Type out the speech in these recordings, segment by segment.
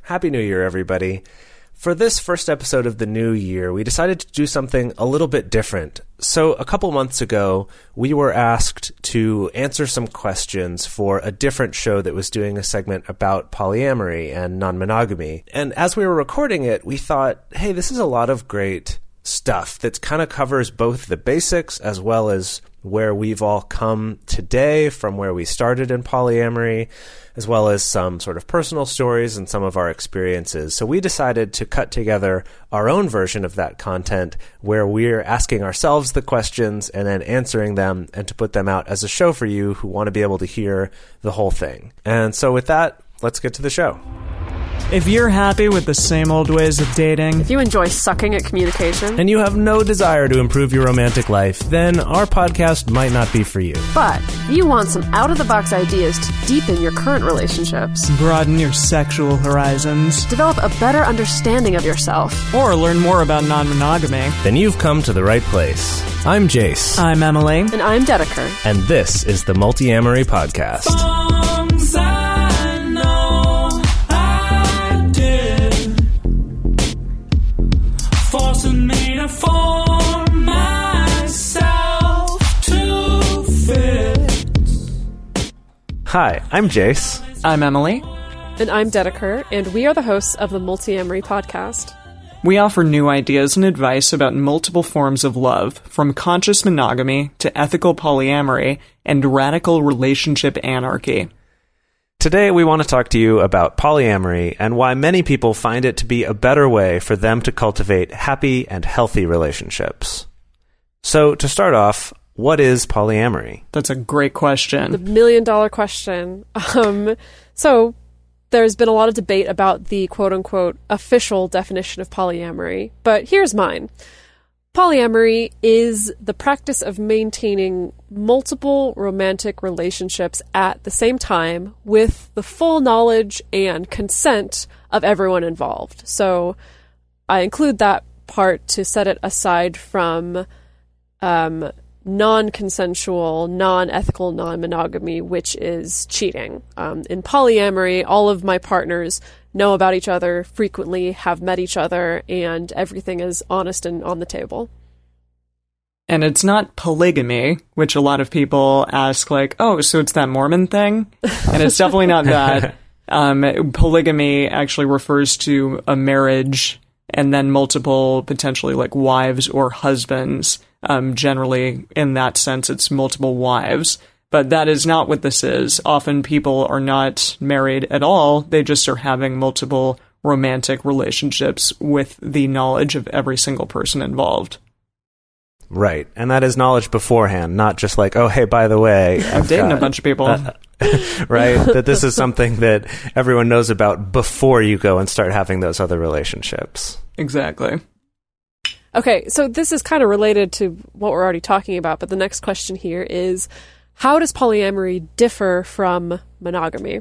Happy New Year, everybody. For this first episode of the new year, we decided to do something a little bit different. So a couple months ago, we were asked to answer some questions for a different show that was doing a segment about polyamory and non-monogamy. And as we were recording it, we thought, hey, this is a lot of great stuff that kind of covers both the basics as well as where we've all come today from where we started in polyamory, as well as some sort of personal stories and some of our experiences. So we decided to cut together our own version of that content where we're asking ourselves the questions and then answering them and to put them out as a show for you who want to be able to hear the whole thing. And so with that, let's get to the show. If you're happy with the same old ways of dating, if you enjoy sucking at communication, and you have no desire to improve your romantic life, then our podcast might not be for you. But if you want some out-of-the-box ideas to deepen your current relationships, broaden your sexual horizons, develop a better understanding of yourself, or learn more about non-monogamy, then you've come to the right place. I'm Jace. I'm Emily. And I'm Dedeker. And this is the Multiamory Podcast. Forcing me to form myself to fit. Hi, I'm Jace. I'm Emily. And I'm Dedeker, and we are the hosts of the Multiamory Podcast. We offer new ideas and advice about multiple forms of love, from conscious monogamy to ethical polyamory and radical relationship anarchy. Today, we want to talk to you about polyamory and why many people find it to be a better way for them to cultivate happy and healthy relationships. So, to start off, what is polyamory? That's a great question. The million-dollar question. So, there's been a lot of debate about the quote-unquote official definition of polyamory, but here's mine. Polyamory is the practice of maintaining multiple romantic relationships at the same time with the full knowledge and consent of everyone involved. So I include that part to set it aside from non-consensual, non-ethical non-monogamy, which is cheating. In polyamory, all of my partners know about each other, frequently have met each other, and everything is honest and on the table. And it's not polygamy, which a lot of people ask, like, oh, so it's that Mormon thing? And it's definitely not that. Polygamy actually refers to a marriage and then multiple, potentially, like, wives or husbands. Generally, in that sense, it's multiple wives. But that is not what this is. Often people are not married at all. They just are having multiple romantic relationships with the knowledge of every single person involved. Right. And that is knowledge beforehand, not just like, oh, hey, by the way, I've dated a bunch of people. Right? That this is something that everyone knows about before you go and start having those other relationships. Exactly. Okay, so this is kind of related to what we're already talking about, but the next question here is, how does polyamory differ from monogamy?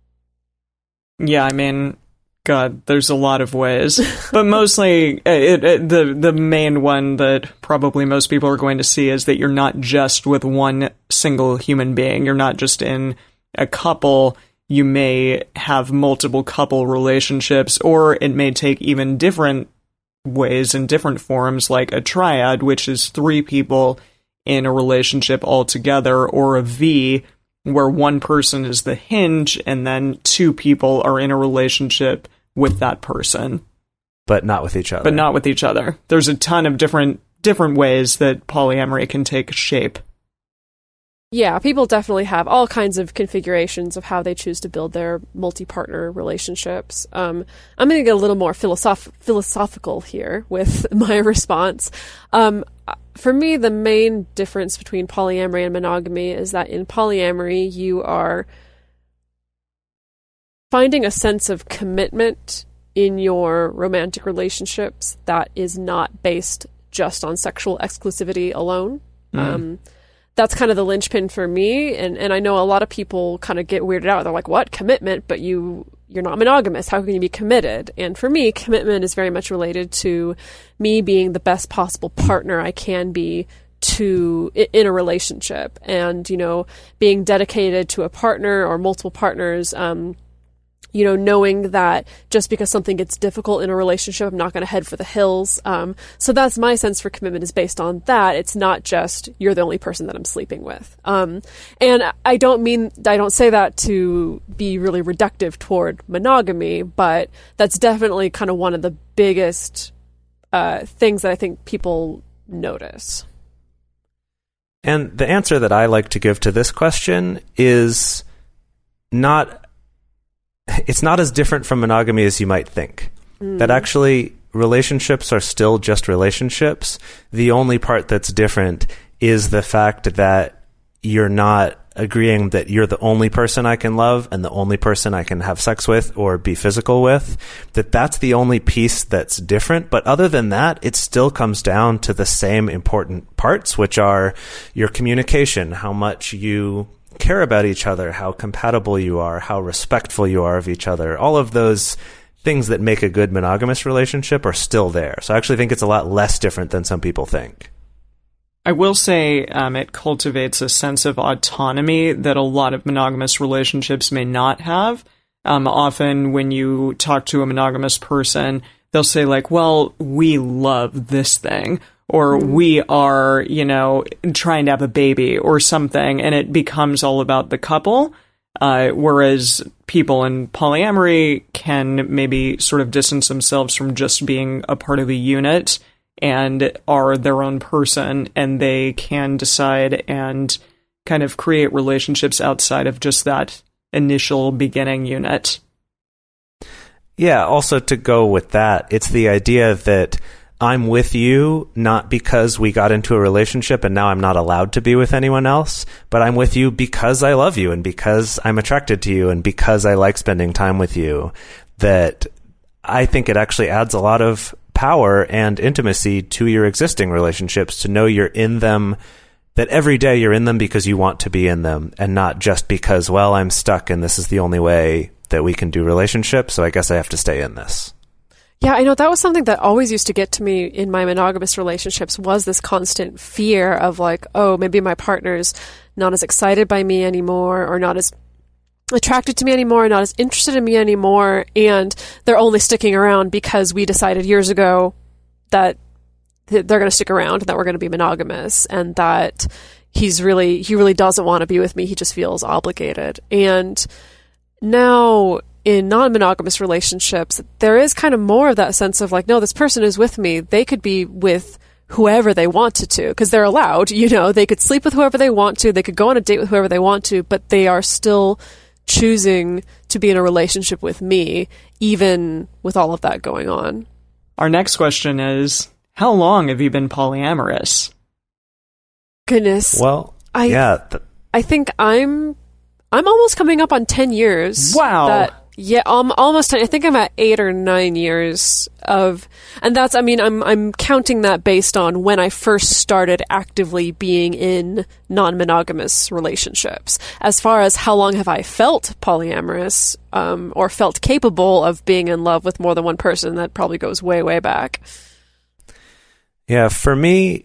Yeah, I mean, God, there's a lot of ways. But mostly, the main one that probably most people are going to see is that you're not just with one single human being. You're not just in a couple. You may have multiple couple relationships, or it may take even different ways and different forms, like a triad, which is 3 people in a relationship altogether, or a V, where one person is the hinge and then 2 people are in a relationship with that person. But not with each other. There's a ton of different ways that polyamory can take shape. Yeah, people definitely have all kinds of configurations of how they choose to build their multi-partner relationships. I'm going to get a little more philosophical here with my response. For me, the main difference between polyamory and monogamy is that in polyamory, you are finding a sense of commitment in your romantic relationships that is not based just on sexual exclusivity alone. That's kind of the linchpin for me, and I know a lot of people kind of get weirded out. They're like, what? Commitment? But you're not monogamous. How can you be committed? And for me, commitment is very much related to me being the best possible partner I can be in a relationship, and being dedicated to a partner or multiple partners knowing that just because something gets difficult in a relationship, I'm not going to head for the hills. So that's my sense for commitment, is based on that. It's not just you're the only person that I'm sleeping with. And I don't say that to be really reductive toward monogamy, but that's definitely kind of one of the biggest things that I think people notice. And the answer that I like to give to this question is it's not as different from monogamy as you might think. That actually relationships are still just relationships. The only part that's different is the fact that you're not agreeing that you're the only person I can love and the only person I can have sex with or be physical with. That's the only piece that's different. But other than that, it still comes down to the same important parts, which are your communication, how much you care about each other, how compatible you are, how respectful you are of each other. All of those things that make a good monogamous relationship are still there. So I actually think it's a lot less different than some people think. I will say it cultivates a sense of autonomy that a lot of monogamous relationships may not have. Often when you talk to a monogamous person, they'll say like, well, we love this thing, or we are, trying to have a baby or something, and it becomes all about the couple. Whereas people in polyamory can maybe sort of distance themselves from just being a part of a unit and are their own person, and they can decide and kind of create relationships outside of just that initial beginning unit. Yeah, also to go with that, it's the idea that I'm with you not because we got into a relationship and now I'm not allowed to be with anyone else, but I'm with you because I love you and because I'm attracted to you and because I like spending time with you. That I think it actually adds a lot of power and intimacy to your existing relationships to know you're in them, that every day you're in them because you want to be in them and not just because, well, I'm stuck and this is the only way that we can do relationships, so I guess I have to stay in this. Yeah, I know that was something that always used to get to me in my monogamous relationships, was this constant fear of like, oh, maybe my partner's not as excited by me anymore, or not as attracted to me anymore, not as interested in me anymore, and they're only sticking around because we decided years ago that they're going to stick around and that we're going to be monogamous, and that he really doesn't want to be with me, he just feels obligated. And now in non-monogamous relationships, there is kind of more of that sense of like, no, this person is with me. They could be with whoever they wanted to, because they're allowed, they could sleep with whoever they want to. They could go on a date with whoever they want to, but they are still choosing to be in a relationship with me, even with all of that going on. Our next question is, how long have you been polyamorous? Goodness. Well, I think I'm almost coming up on 10 years. Wow. Almost 10. I think I'm at 8 or 9 years of, and that's, I'm counting that based on when I first started actively being in non-monogamous relationships. As far as how long have I felt polyamorous, or felt capable of being in love with more than one person, that probably goes way, way back. Yeah, for me,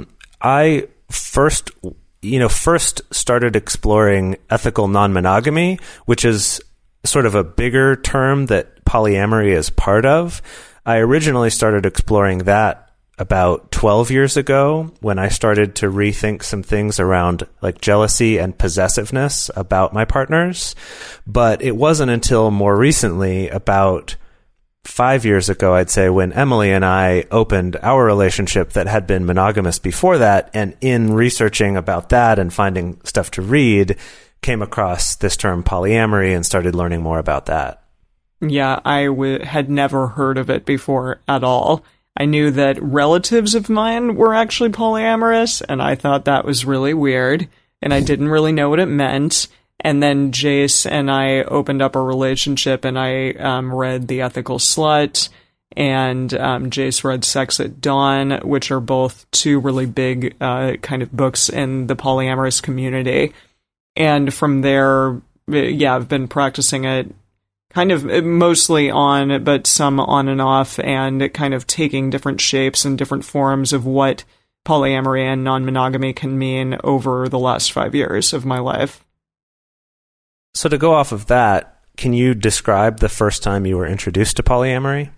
I first started exploring ethical non-monogamy, which is sort of a bigger term that polyamory is part of. I originally started exploring that about 12 years ago, when I started to rethink some things around like jealousy and possessiveness about my partners. But it wasn't until more recently, about 5 years ago, I'd say, when Emily and I opened our relationship that had been monogamous before that, and in researching about that and finding stuff to read, came across this term polyamory and started learning more about that. Yeah, I had never heard of it before at all. I knew that relatives of mine were actually polyamorous, and I thought that was really weird, and I didn't really know what it meant. And then Jace and I opened up a relationship, and I read The Ethical Slut, and Jace read Sex at Dawn, which are both two really big kind of books in the polyamorous community. And from there, I've been practicing it kind of mostly on, but some on and off, and kind of taking different shapes and different forms of what polyamory and non-monogamy can mean over the last 5 years of my life. So to go off of that, can you describe the first time you were introduced to polyamory?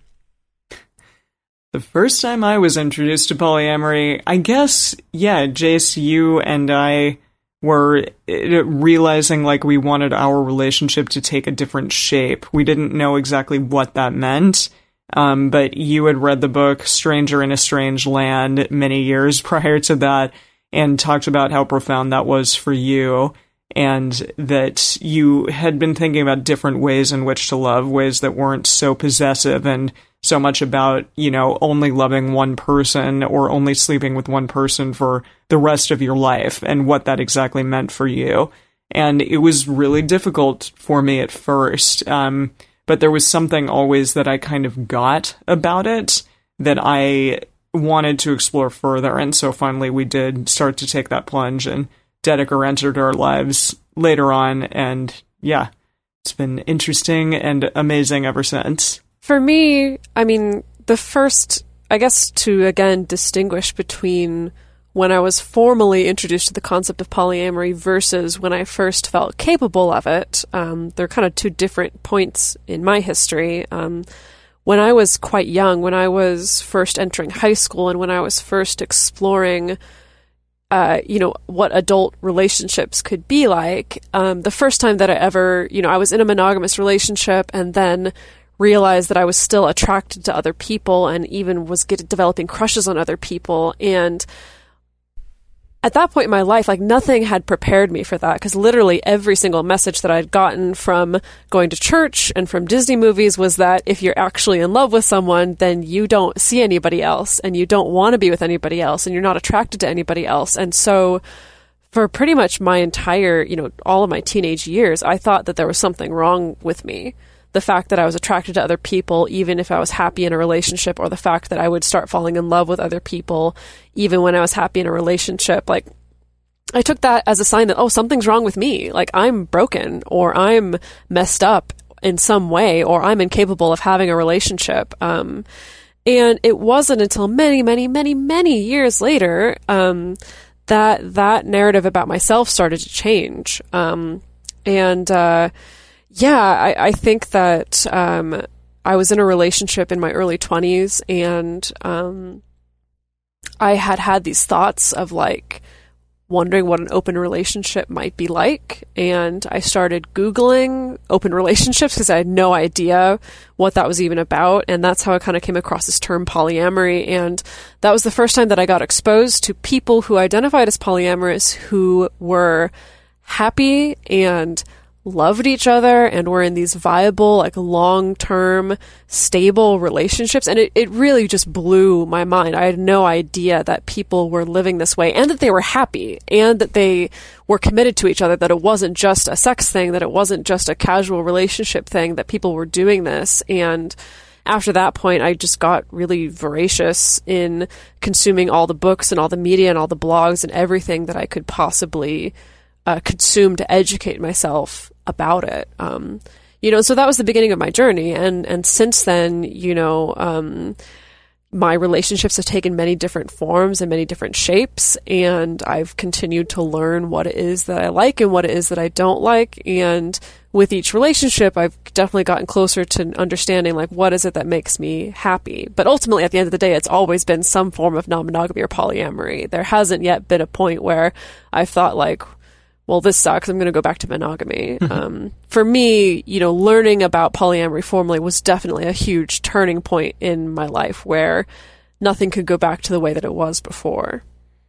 The first time I was introduced to polyamory, I guess, yeah, Jace, you and I were realizing like we wanted our relationship to take a different shape. We didn't know exactly what that meant, but you had read the book Stranger in a Strange Land many years prior to that and talked about how profound that was for you, and that you had been thinking about different ways in which to love, ways that weren't so possessive and so much about, only loving one person or only sleeping with one person for the rest of your life and what that exactly meant for you. And it was really difficult for me at first. But there was something always that I kind of got about it that I wanted to explore further. And so finally we did start to take that plunge, and Dedeker entered our lives later on. And yeah, it's been interesting and amazing ever since. For me, I mean, the first, I guess, to again distinguish between when I was formally introduced to the concept of polyamory versus when I first felt capable of it, they're kind of two different points in my history. When I was quite young, when I was first entering high school and when I was first exploring what adult relationships could be like, the first time that I ever, I was in a monogamous relationship and then realized that I was still attracted to other people and even was developing crushes on other people. And at that point in my life, like nothing had prepared me for that, because literally every single message that I'd gotten from going to church and from Disney movies was that if you're actually in love with someone, then you don't see anybody else and you don't want to be with anybody else and you're not attracted to anybody else. And so for pretty much my entire, all of my teenage years, I thought that there was something wrong with me. The fact that I was attracted to other people, even if I was happy in a relationship, or the fact that I would start falling in love with other people, even when I was happy in a relationship, like, I took that as a sign that, oh, something's wrong with me. Like, I'm broken, or I'm messed up in some way, or I'm incapable of having a relationship. And it wasn't until many, many, many, many years later, that narrative about myself started to change. Yeah, I think that I was in a relationship in my early 20s, and I had these thoughts of like wondering what an open relationship might be like, and I started Googling open relationships because I had no idea what that was even about, and that's how I kind of came across this term polyamory. And that was the first time that I got exposed to people who identified as polyamorous, who were happy and loved each other and were in these viable, like long-term, stable relationships. And it really just blew my mind. I had no idea that people were living this way and that they were happy and that they were committed to each other, that it wasn't just a sex thing, that it wasn't just a casual relationship thing, that people were doing this. And after that point, I just got really voracious in consuming all the books and all the media and all the blogs and everything that I could possibly consume to educate myself about it. So that was the beginning of my journey. And since then, my relationships have taken many different forms and many different shapes. And I've continued to learn what it is that I like and what it is that I don't like. And with each relationship, I've definitely gotten closer to understanding, like, what is it that makes me happy? But ultimately, at the end of the day, it's always been some form of non-monogamy or polyamory. There hasn't yet been a point where I've thought, like, well, this sucks, I'm going to go back to monogamy. For me, learning about polyamory formally was definitely a huge turning point in my life where nothing could go back to the way that it was before.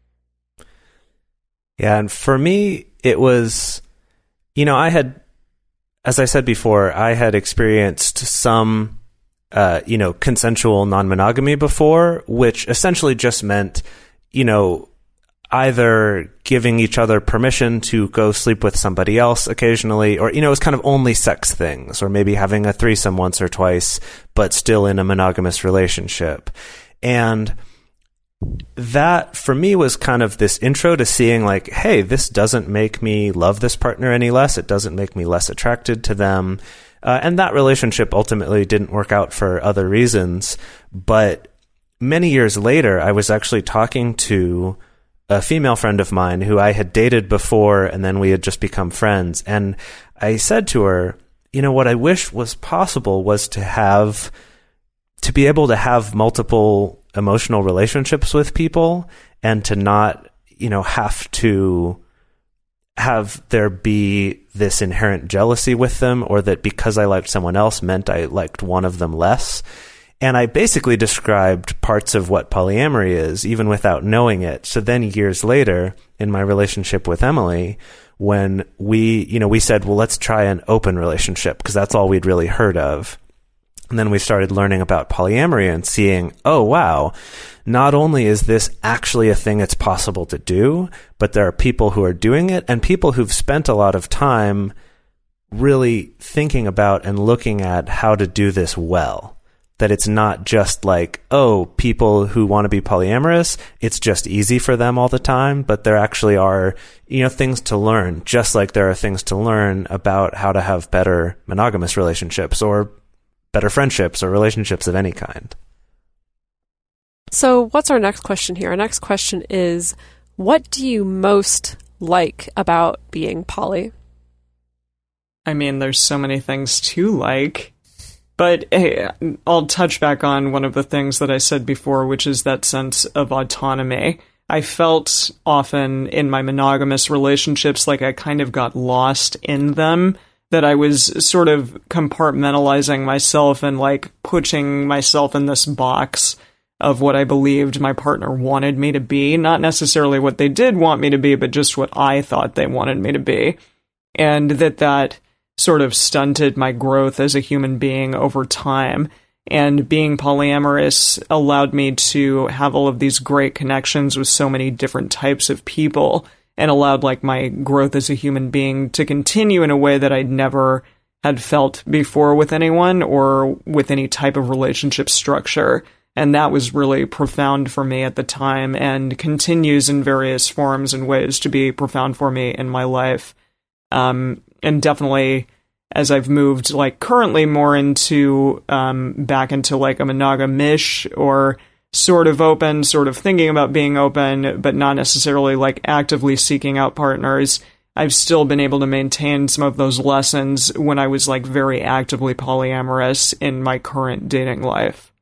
Yeah, and for me, it was, I had, as I said before, I had experienced some, consensual non-monogamy before, which essentially just meant, either giving each other permission to go sleep with somebody else occasionally, or, it was kind of only sex things, or maybe having a threesome once or twice, but still in a monogamous relationship. And that, for me, was kind of this intro to seeing, like, hey, this doesn't make me love this partner any less. It doesn't make me less attracted to them. And that relationship ultimately didn't work out for other reasons. But many years later, I was actually talking to a female friend of mine who I had dated before, and then we had just become friends. And I said to her, what I wish was possible was to be able to have multiple emotional relationships with people and to not, have to have there be this inherent jealousy with them, or that because I liked someone else meant I liked one of them less. And I basically described parts of what polyamory is, even without knowing it. So then years later, in my relationship with Emily, when we said, well, let's try an open relationship, because that's all we'd really heard of. And then we started learning about polyamory and seeing, oh, wow, not only is this actually a thing it's possible to do, but there are people who are doing it, and people who've spent a lot of time really thinking about and looking at how to do this well. That it's not just like, oh, people who want to be polyamorous, it's just easy for them all the time, but there actually are, things to learn, just like there are things to learn about how to have better monogamous relationships or better friendships or relationships of any kind. So what's our next question here? Our next question is, what do you most like about being poly? I mean, there's so many things to like. But hey, I'll touch back on one of the things that I said before, which is that sense of autonomy. I felt often in my monogamous relationships like I kind of got lost in them, that I was sort of compartmentalizing myself and like putting myself in this box of what I believed my partner wanted me to be. Not necessarily what they did want me to be, but just what I thought they wanted me to be. And that sort of stunted my growth as a human being over time. And being polyamorous allowed me to have all of these great connections with so many different types of people, and allowed like my growth as a human being to continue in a way that I'd never had felt before with anyone or with any type of relationship structure. And that was really profound for me at the time, and continues in various forms and ways to be profound for me in my life. And definitely, as I've moved, like, currently more into, back into, like, a monogamish or sort of open, sort of thinking about being open, but not necessarily, like, actively seeking out partners, I've still been able to maintain some of those lessons when I was, like, very actively polyamorous in my current dating life.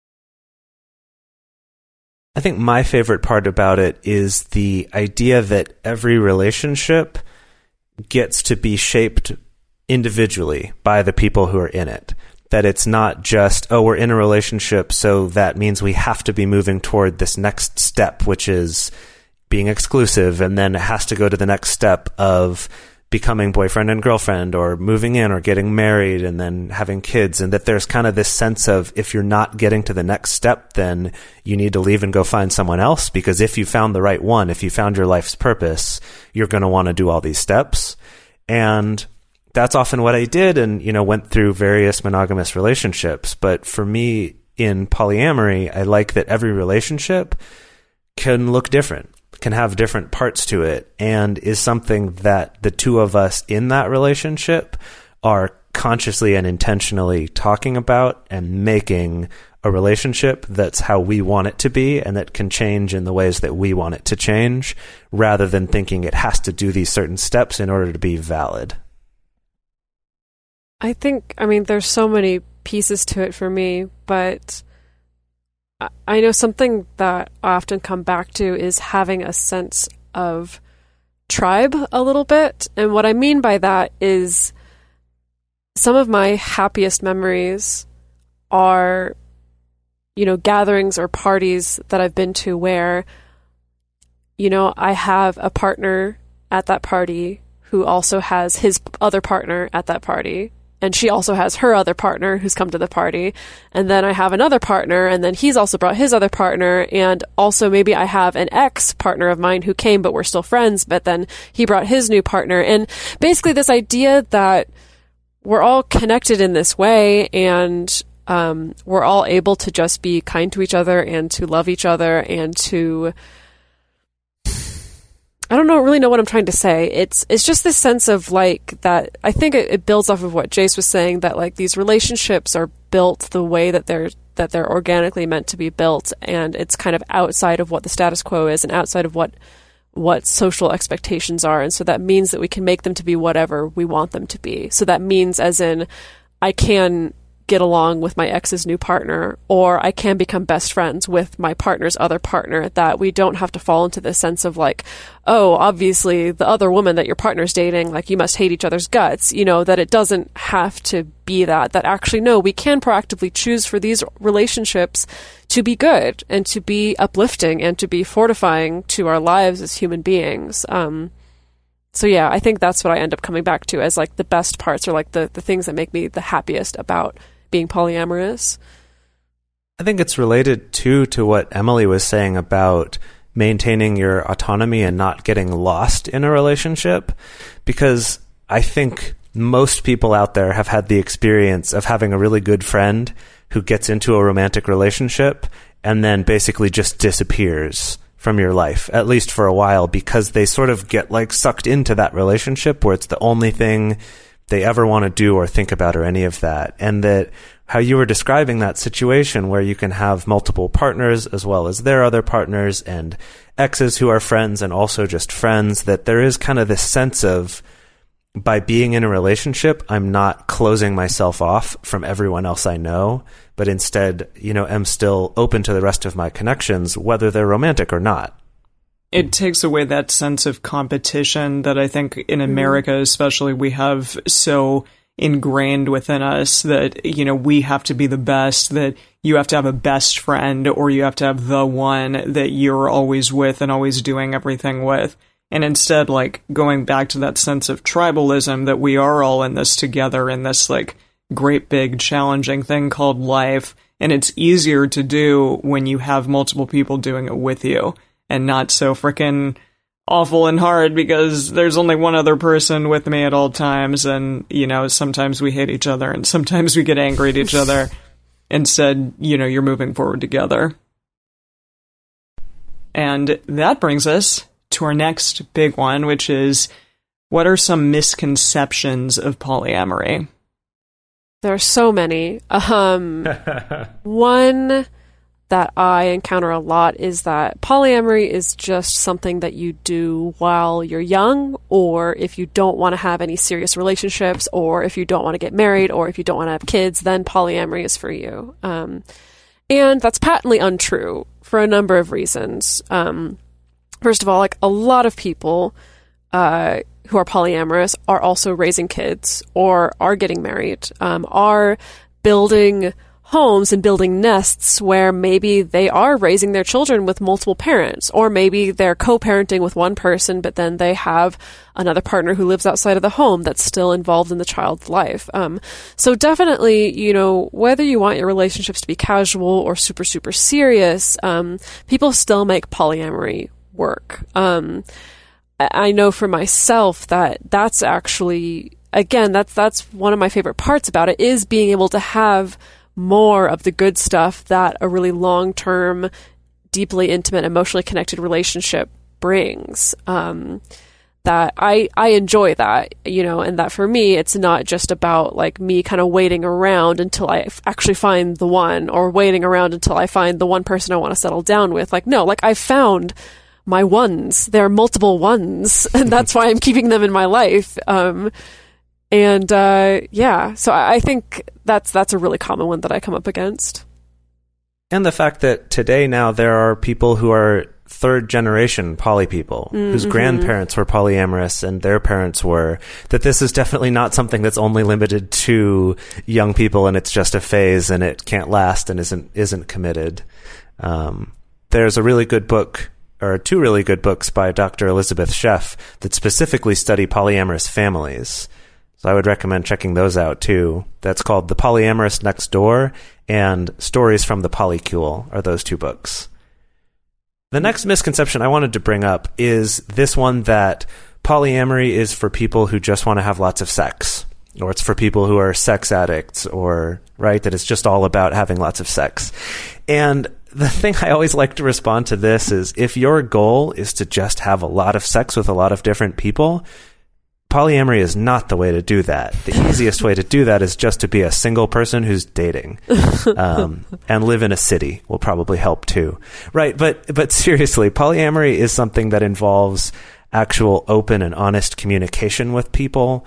I think my favorite part about it is the idea that every relationship gets to be shaped individually by the people who are in it. That it's not just, oh, we're in a relationship, so that means we have to be moving toward this next step, which is being exclusive, and then it has to go to the next step of becoming boyfriend and girlfriend, or moving in, or getting married, and then having kids, and that there's kind of this sense of, if you're not getting to the next step, then you need to leave and go find someone else, because if you found the right one, if you found your life's purpose, you're going to want to do all these steps. And that's often what I did, and, went through various monogamous relationships. But for me, in polyamory, I like that every relationship can look different, can have different parts to it, and is something that the two of us in that relationship are consciously and intentionally talking about and making a relationship that's how we want it to be, and that can change in the ways that we want it to change, rather than thinking it has to do these certain steps in order to be valid. I think, there's so many pieces to it for me, but I know something that I often come back to is having a sense of tribe a little bit. And what I mean by that is some of my happiest memories are, gatherings or parties that I've been to where, I have a partner at that party who also has his other partner at that party. And she also has her other partner who's come to the party. And then I have another partner, and then he's also brought his other partner. And also maybe I have an ex-partner of mine who came, but we're still friends, but then he brought his new partner. And basically this idea that we're all connected in this way, and we're all able to just be kind to each other and to love each other and to... I don't really know what I'm trying to say. It's just this sense of like that. I think it builds off of what Jace was saying, that like these relationships are built the way that they're organically meant to be built, and it's kind of outside of what the status quo is and outside of what what social expectations are. And so that means that we can make them to be whatever we want them to be. So that means, as in, I can get along with my ex's new partner, or I can become best friends with my partner's other partner, that we don't have to fall into this sense of like, oh, obviously the other woman that your partner's dating, like, you must hate each other's guts, that it doesn't have to be that actually, no, we can proactively choose for these relationships to be good and to be uplifting and to be fortifying to our lives as human beings. So yeah, I think that's what I end up coming back to as like the best parts, or like the things that make me the happiest about being polyamorous. I think it's related too to what Emily was saying about maintaining your autonomy and not getting lost in a relationship, because I think most people out there have had the experience of having a really good friend who gets into a romantic relationship and then basically just disappears from your life, at least for a while, because they sort of get like sucked into that relationship where it's the only thing they ever want to do or think about or any of that. And that how you were describing that situation where you can have multiple partners as well as their other partners and exes who are friends and also just friends, that there is kind of this sense of, by being in a relationship, I'm not closing myself off from everyone else I know, but instead, am still open to the rest of my connections, whether they're romantic or not. It takes away that sense of competition that I think in America especially we have so ingrained within us, that, we have to be the best, that you have to have a best friend, or you have to have the one that you're always with and always doing everything with. And instead, like, going back to that sense of tribalism, that we are all in this together in this like great big challenging thing called life. And it's easier to do when you have multiple people doing it with you, and not so frickin' awful and hard because there's only one other person with me at all times. And, sometimes we hate each other and sometimes we get angry at each other. Instead, you're moving forward together. And that brings us to our next big one, which is, what are some misconceptions of polyamory? There are so many. One that I encounter a lot is that polyamory is just something that you do while you're young, or if you don't want to have any serious relationships, or if you don't want to get married, or if you don't want to have kids, then polyamory is for you. And that's patently untrue for a number of reasons. First of all, like, a lot of people who are polyamorous are also raising kids, or are getting married, are building homes and building nests where maybe they are raising their children with multiple parents, or maybe they're co-parenting with one person, but then they have another partner who lives outside of the home that's still involved in the child's life. So definitely, whether you want your relationships to be casual or super, super serious, people still make polyamory work. I know for myself that that's actually, again, that's one of my favorite parts about it, is being able to have more of the good stuff that a really long-term, deeply intimate, emotionally connected relationship brings. That I enjoy that, and that for me, it's not just about like me kind of waiting around until I actually find the one, or waiting around until I find the one person I want to settle down with. Like, no, like, I found my ones. There are multiple ones, and that's why I'm keeping them in my life. So I think that's a really common one that I come up against. And the fact that today now there are people who are third generation poly people, whose grandparents were polyamorous and their parents were, that this is definitely not something that's only limited to young people and it's just a phase and it can't last and isn't committed. There's a really good book, or two really good books by Dr. Elizabeth Sheff that specifically study polyamorous families. So I would recommend checking those out too. That's called The Polyamorous Next Door and Stories from the Polycule are those two books. The next misconception I wanted to bring up is this one, that polyamory is for people who just want to have lots of sex, or it's for people who are sex addicts, or, right, that it's just all about having lots of sex. And the thing I always like to respond to this is, if your goal is to just have a lot of sex with a lot of different people, polyamory is not the way to do that. The easiest way to do that is just to be a single person who's dating, and live in a city will probably help too. Right. But seriously, polyamory is something that involves actual open and honest communication with people.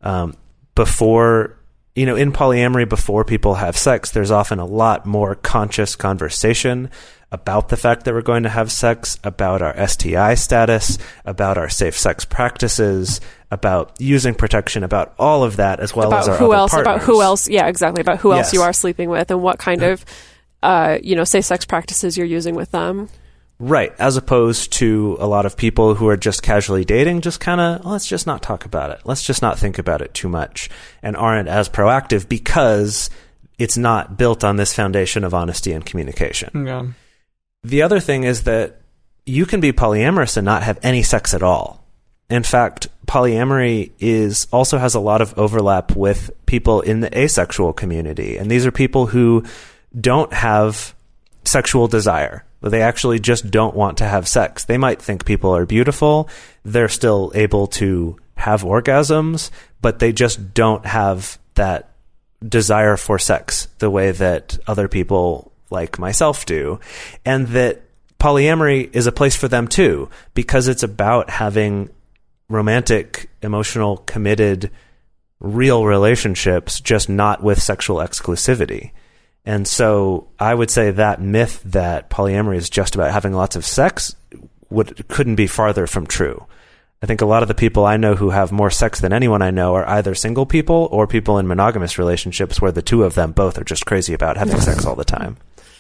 Before, in polyamory, before people have sex, there's often a lot more conscious conversation about the fact that we're going to have sex, about our STI status, about our safe sex practices, about using protection, about all of that, as well as our other partners. About who else, yeah, exactly, about who else Yes. you are sleeping with and what kind of, safe sex practices you're using with them. Right, as opposed to a lot of people who are just casually dating, just kind of, let's just not talk about it. Let's just not think about it too much, and aren't as proactive because it's not built on this foundation of honesty and communication. Yeah. The other thing is that you can be polyamorous and not have any sex at all. In fact, polyamory also has a lot of overlap with people in the asexual community. And these are people who don't have sexual desire. They actually just don't want to have sex. They might think people are beautiful. They're still able to have orgasms, but they just don't have that desire for sex the way that other people like myself do. And that polyamory is a place for them too, because it's about having romantic, emotional, committed, real relationships, just not with sexual exclusivity. And so I would say that myth that polyamory is just about having lots of sex couldn't be farther from true. I think a lot of the people I know who have more sex than anyone I know are either single people or people in monogamous relationships where the two of them both are just crazy about having sex all the time.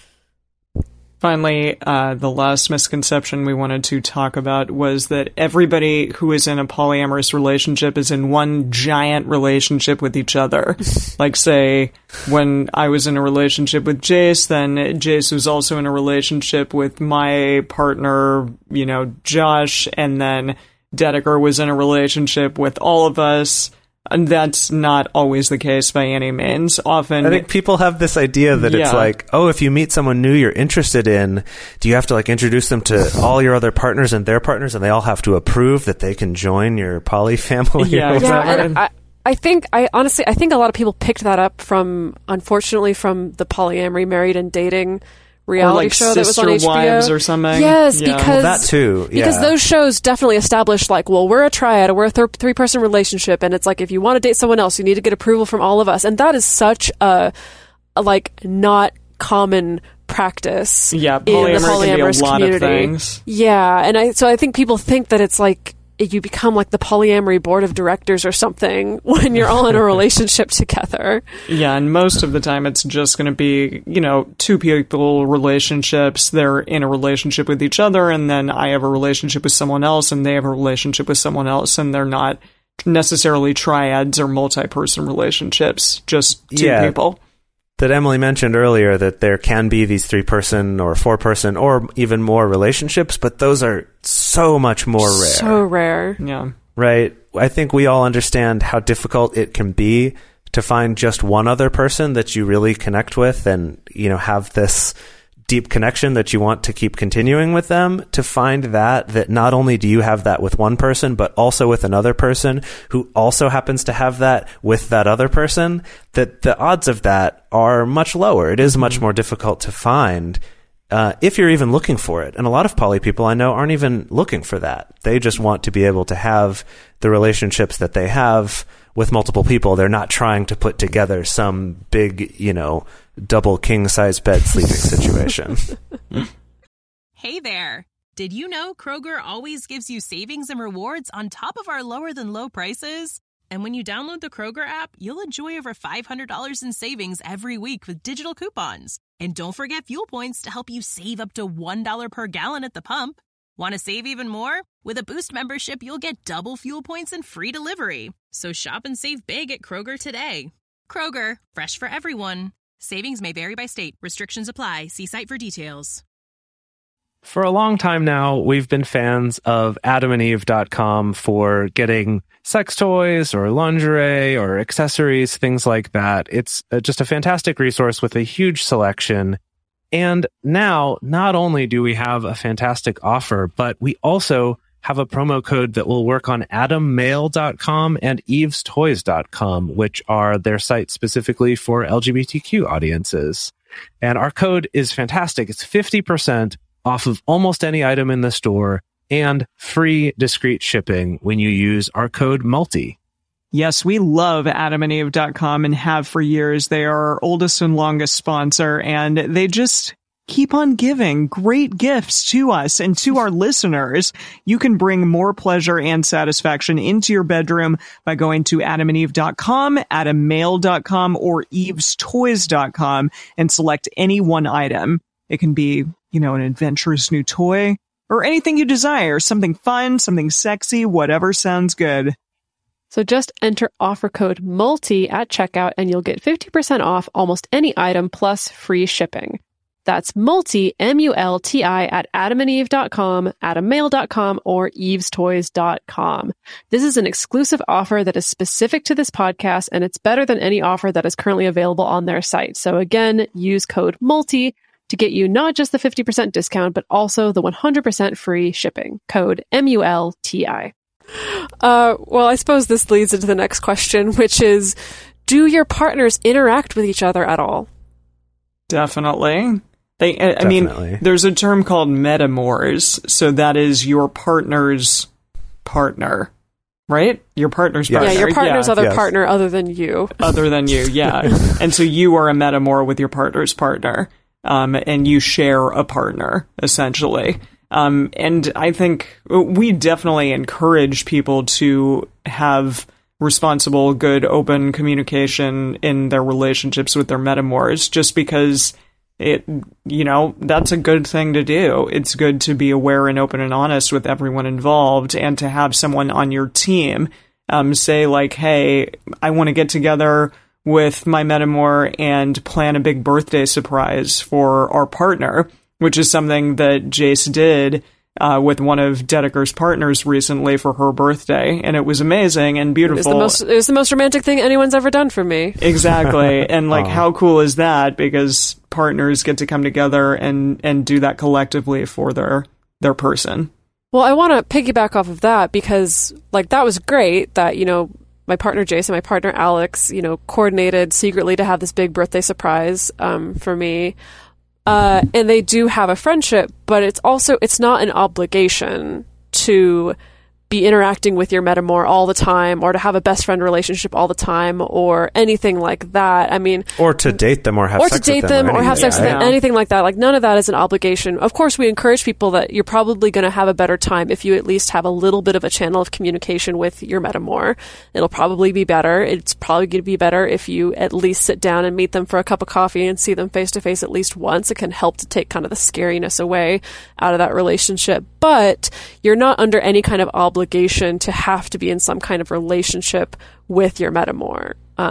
Finally, the last misconception we wanted to talk about was that everybody who is in a polyamorous relationship is in one giant relationship with each other. Like, say, when I was in a relationship with Jace, then Jace was also in a relationship with my partner, Josh, and then Dedeker was in a relationship with all of us. And that's not always the case by any means. Often, I think people have this idea that it's like, oh, if you meet someone new you're interested in, do you have to introduce them to all your other partners and their partners, and they all have to approve that they can join your poly family? Yeah, and I think a lot of people picked that up unfortunately from the polyamory Married and Dating reality show that was on HBO. Sister Wives or something. Yes, yeah. because that too. Yeah. Because those shows definitely established we're a triad or we're a three-person relationship, and it's if you want to date someone else, you need to get approval from all of us, and that is such a not common practice. Yeah, in the polyamorous can be a lot community. Of things. Yeah, and I think people think that it's you become the polyamory board of directors or something when you're all in a relationship together. Yeah, and most of the time it's just going to be, two people relationships. They're in a relationship with each other, and then I have a relationship with someone else, and they have a relationship with someone else, and they're not necessarily triads or multi-person relationships, just two people. That Emily mentioned earlier, that there can be these 3-person or 4-person or even more relationships, but those are so much more rare. So rare. Yeah. Right? I think we all understand how difficult it can be to find just one other person that you really connect with and, have this deep connection that you want to keep continuing with them. To find that not only do you have that with one person, but also with another person who also happens to have that with that other person, that the odds of that are much lower. It is much more difficult to find if you're even looking for it. And a lot of poly people I know aren't even looking for that. They just want to be able to have the relationships that they have with multiple people. They're not trying to put together some big, double king-size bed sleeping situation. Hey there. Did you know Kroger always gives you savings and rewards on top of our lower-than-low prices? And when you download the Kroger app, you'll enjoy over $500 in savings every week with digital coupons. And don't forget fuel points to help you save up to $1 per gallon at the pump. Want to save even more? With a Boost membership, you'll get double fuel points and free delivery. So shop and save big at Kroger today. Kroger, fresh for everyone. Savings may vary by state. Restrictions apply. See site for details. For a long time now, we've been fans of adamandeve.com for getting sex toys or lingerie or accessories, things like that. It's just a fantastic resource with a huge selection. And now, not only do we have a fantastic offer, but we also have a promo code that will work on AdamMail.com and EvesToys.com, which are their sites specifically for LGBTQ audiences. And our code is fantastic. It's 50% off of almost any item in the store and free discreet shipping when you use our code MULTI. Yes, we love AdamandEve.com and have for years. They are our oldest and longest sponsor, and they just keep on giving great gifts to us and to our listeners. You can bring more pleasure and satisfaction into your bedroom by going to AdamandEve.com, AdamMail.com, or EvesToys.com and select any one item. It can be, an adventurous new toy or anything you desire, something fun, something sexy, whatever sounds good. So just enter offer code MULTI at checkout and you'll get 50% off almost any item plus free shipping. That's MULTI, M-U-L-T-I, at AdamandEve.com, AdamMail.com, or EvesToys.com. This is an exclusive offer that is specific to this podcast, and it's better than any offer that is currently available on their site. So again, use code MULTI to get you not just the 50% discount, but also the 100% free shipping. Code MULTI. Well, I suppose this leads into the next question, which is, do your partners interact with each other at all? Definitely. I mean, there's a term called metamors, so that is your partner's partner, right? Your partner's partner. Yeah, your partner's other partner other than you. Other than you, yeah. And so you are a metamor with your partner's partner, and you share a partner, essentially. And I think we definitely encourage people to have responsible, good, open communication in their relationships with their metamors, just because that's a good thing to do. It's good to be aware and open and honest with everyone involved, and to have someone on your team say like, hey, I want to get together with my metamor and plan a big birthday surprise for our partner, which is something that Jace did with one of Dedeker's partners recently for her birthday, and it was amazing and beautiful. It was the most romantic thing anyone's ever done for me. Exactly. And how cool is that? Because partners get to come together and do that collectively for their person. Well, I want to piggyback off of that because that was great that, my partner Jason, my partner Alex, coordinated secretly to have this big birthday surprise for me. And they do have a friendship, but it's not an obligation to be interacting with your metamor all the time, or to have a best friend relationship all the time, or anything like that. I mean, or to date them, or have sex with them, or have sex with them, anything like that. None of that is an obligation. Of course, we encourage people that you're probably going to have a better time if you at least have a little bit of a channel of communication with your metamor. It'll probably be better. It's probably going to be better if you at least sit down and meet them for a cup of coffee and see them face to face at least once. It can help to take kind of the scariness away out of that relationship. But you're not under any kind of obligation to have to be in some kind of relationship with your metamor.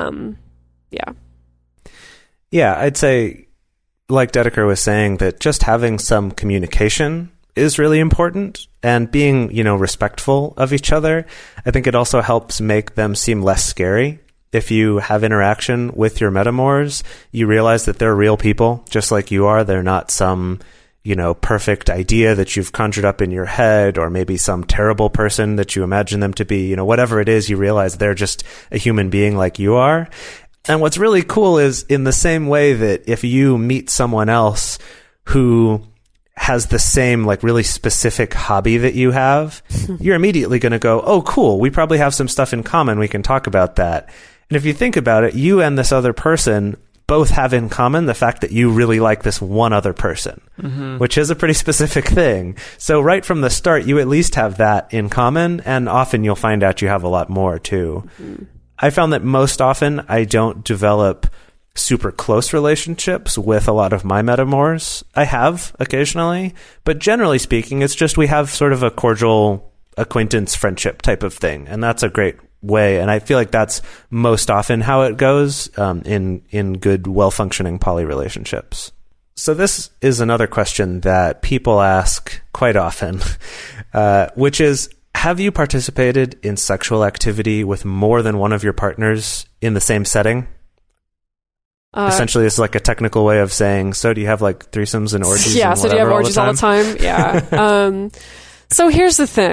Yeah, I'd say, like Dedeker was saying, that just having some communication is really important, and being, respectful of each other. I think it also helps make them seem less scary. If you have interaction with your metamors, you realize that they're real people, just like you are. They're not some perfect idea that you've conjured up in your head, or maybe some terrible person that you imagine them to be. Whatever it is, you realize they're just a human being like you are. And what's really cool is, in the same way that if you meet someone else who has the same really specific hobby that you have, you're immediately going to go, oh, cool, we probably have some stuff in common. We can talk about that. And if you think about it, you and this other person both have in common the fact that you really like this one other person, which is a pretty specific thing. So right from the start, you at least have that in common, and often you'll find out you have a lot more too. I found that most often I don't develop super close relationships with a lot of my metamors. I have occasionally, but generally speaking, it's just we have sort of a cordial acquaintance friendship type of thing, and that's a great way. And I feel like that's most often how it goes in good, well-functioning poly relationships. So this is another question that people ask quite often, which is, have you participated in sexual activity with more than one of your partners in the same setting? Essentially, it's like a technical way of saying, so do you have threesomes and orgies? Yeah, so do you have orgies all the time? Yeah. So here's the thing.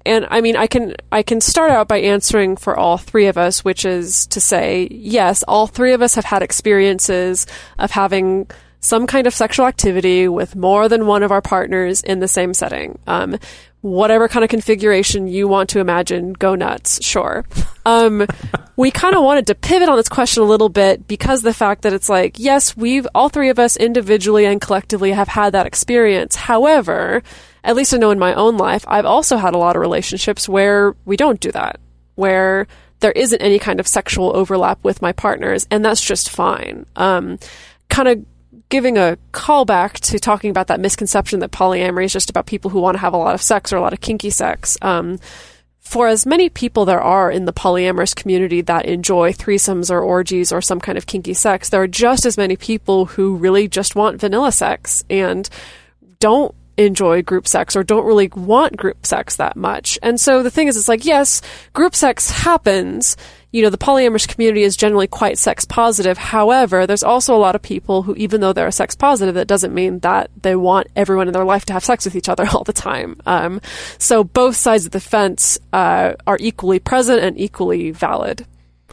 And I mean, I can start out by answering for all three of us, which is to say, yes, all three of us have had experiences of having some kind of sexual activity with more than one of our partners in the same setting. Whatever kind of configuration you want to imagine, go nuts, sure. We kind of wanted to pivot on this question a little bit because the fact that it's like, yes, all three of us individually and collectively have had that experience. However, at least I know in my own life, I've also had a lot of relationships where we don't do that, where there isn't any kind of sexual overlap with my partners, and that's just fine. Kind of giving a callback to talking about that misconception that polyamory is just about people who want to have a lot of sex or a lot of kinky sex. For as many people there are in the polyamorous community that enjoy threesomes or orgies or some kind of kinky sex, there are just as many people who really just want vanilla sex and don't enjoy group sex or don't really want group sex that much. And so the thing is, it's like, yes, group sex happens. You know, the polyamorous community is generally quite sex positive. However, there's also a lot of people who, even though they're sex positive, that doesn't mean that they want everyone in their life to have sex with each other all the time. So both sides of the fence are equally present and equally valid.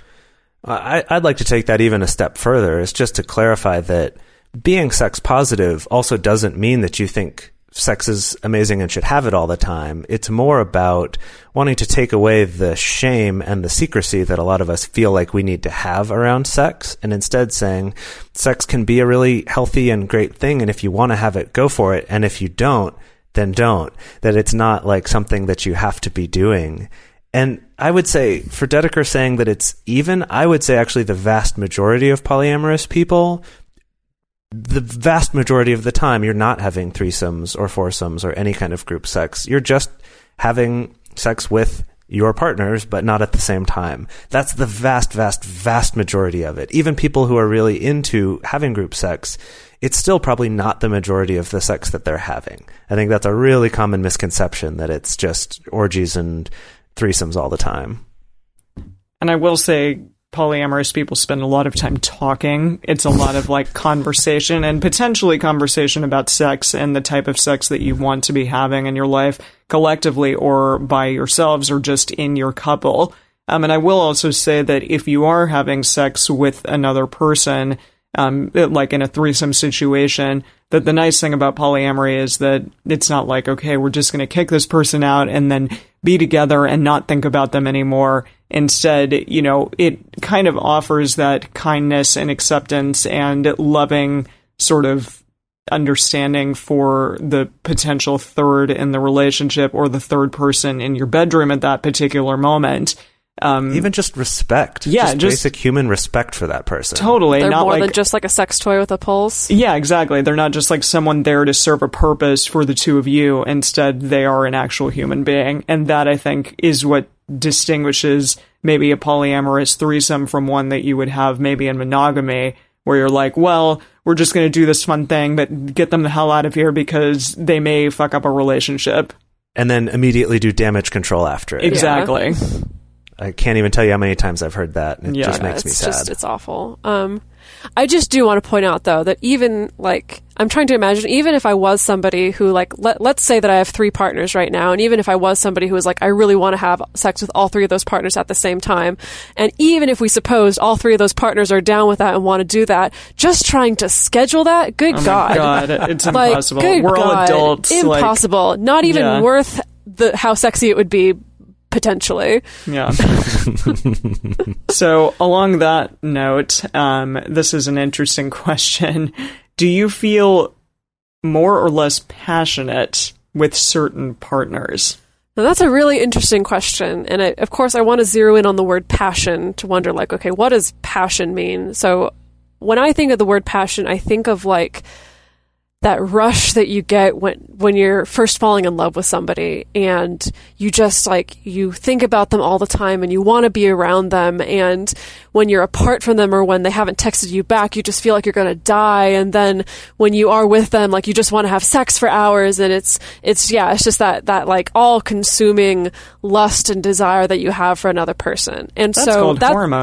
I'd like to take that even a step further. It's just to clarify that being sex positive also doesn't mean that you think sex is amazing and should have it all the time. It's more about wanting to take away the shame and the secrecy that a lot of us feel like we need to have around sex, and instead saying sex can be a really healthy and great thing, and if you want to have it, go for it, and if you don't, then don't. That it's not like something that you have to be doing. And I would say, for Dedeker saying that it's even, I would say actually the vast majority of polyamorous people, the vast majority of the time, you're not having threesomes or foursomes or any kind of group sex. You're just having sex with your partners, but not at the same time. That's the vast, vast, vast majority of it. Even people who are really into having group sex, it's still probably not the majority of the sex that they're having. I think that's a really common misconception, that it's just orgies and threesomes all the time. And I will say, polyamorous people spend a lot of time talking. It's a lot of like conversation and potentially conversation about sex and the type of sex that you want to be having in your life collectively or by yourselves or just in your couple. And I will also say that if you are having sex with another person, like in a threesome situation, that the nice thing about polyamory is that it's not like, okay, we're just going to kick this person out and then be together and not think about them anymore. Instead, you know, it kind of offers that kindness and acceptance and loving sort of understanding for the potential third in the relationship or the third person in your bedroom at that particular moment. Even just respect. Yeah, just basic human respect for that person. Totally. They're not more like, than just like a sex toy with a pulse. Yeah, exactly. They're not just like someone there to serve a purpose for the two of you. Instead, they are an actual human being. And that, I think, is what distinguishes maybe a polyamorous threesome from one that you would have maybe in monogamy, where you're like, well, we're just going to do this fun thing, but get them the hell out of here because they may fuck up a relationship. And then immediately do damage control after it. Exactly. Yeah. I can't even tell you how many times I've heard that, and it just makes me sad. It's awful. I just do want to point out, though, that even, like, I'm trying to imagine, even if I was somebody who, like, let's say that I have 3 partners right now, and even if I was somebody who was like, I really want to have sex with all 3 of those partners at the same time, and even if we supposed all 3 of those partners are down with that and want to do that, just trying to schedule that, good God. God, it's like, impossible. Good We're all God, adults. Impossible. Not even worth how sexy it would be. Potentially. Yeah. So along that note, this is an interesting question. Do you feel more or less passionate with certain partners? Now, that's a really interesting question. And of course, I want to zero in on the word passion to wonder, like, okay, what does passion mean? So when I think of the word passion, I think of like that rush that you get when you're first falling in love with somebody, and you just like, you think about them all the time and you want to be around them, and when you're apart from them or when they haven't texted you back, you just feel like you're going to die, and then when you are with them, like, you just want to have sex for hours, and it's just that like all-consuming lust and desire that you have for another person. And that's so called hormones.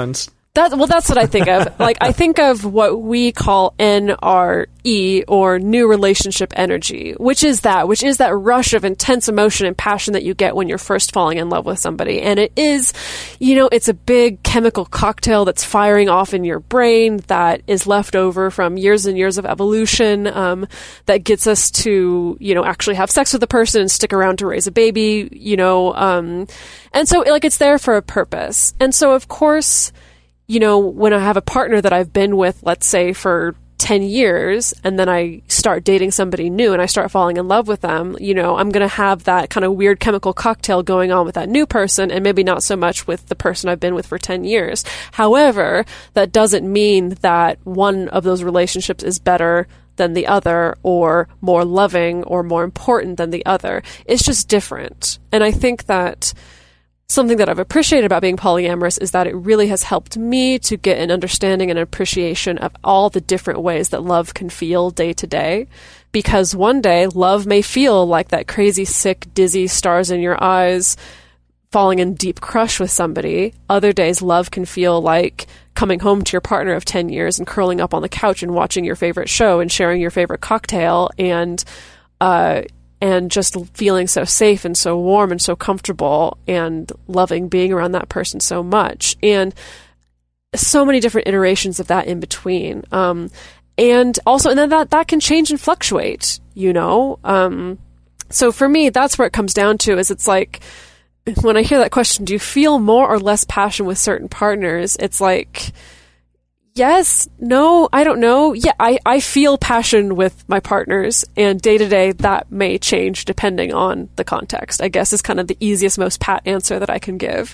That's what I think of. Like, I think of what we call NRE, or new relationship energy, which is that rush of intense emotion and passion that you get when you're first falling in love with somebody. And it is, it's a big chemical cocktail that's firing off in your brain that is left over from years and years of evolution, that gets us to, actually have sex with a person and stick around to raise a baby, and so, like, it's there for a purpose. And so, of course, when I have a partner that I've been with, let's say, for 10 years, and then I start dating somebody new and I start falling in love with them, I'm going to have that kind of weird chemical cocktail going on with that new person, and maybe not so much with the person I've been with for 10 years. However, that doesn't mean that one of those relationships is better than the other, or more loving, or more important than the other. It's just different. And I think that something that I've appreciated about being polyamorous is that it really has helped me to get an understanding and appreciation of all the different ways that love can feel day to day. Because one day, love may feel like that crazy, sick, dizzy, stars in your eyes, falling in deep crush with somebody. Other days, love can feel like coming home to your partner of 10 years and curling up on the couch and watching your favorite show and sharing your favorite cocktail and just feeling so safe and so warm and so comfortable and loving being around that person so much. And so many different iterations of that in between. And then that can change and fluctuate, So for me, that's where it comes down to, is it's like, when I hear that question, do you feel more or less passion with certain partners? It's like, yes, no, I don't know. Yeah, I feel passion with my partners, and day to day that may change depending on the context, I guess, is kind of the easiest, most pat answer that I can give.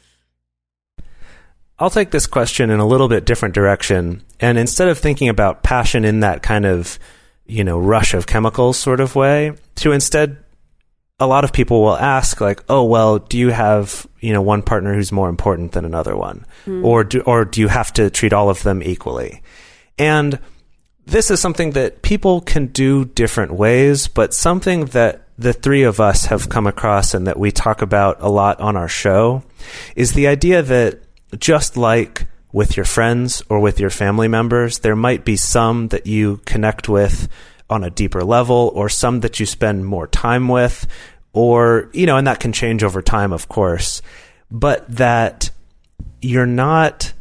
I'll take this question in a little bit different direction. And instead of thinking about passion in that kind of, rush of chemicals sort of way, to instead, a lot of people will ask, like, oh, well, do you have, one partner who's more important than another one? Or do you have to treat all of them equally? And this is something that people can do different ways, but something that the three of us have come across and that we talk about a lot on our show is the idea that, just like with your friends or with your family members, there might be some that you connect with on a deeper level, or some that you spend more time with, or, and that can change over time, of course, but that you're not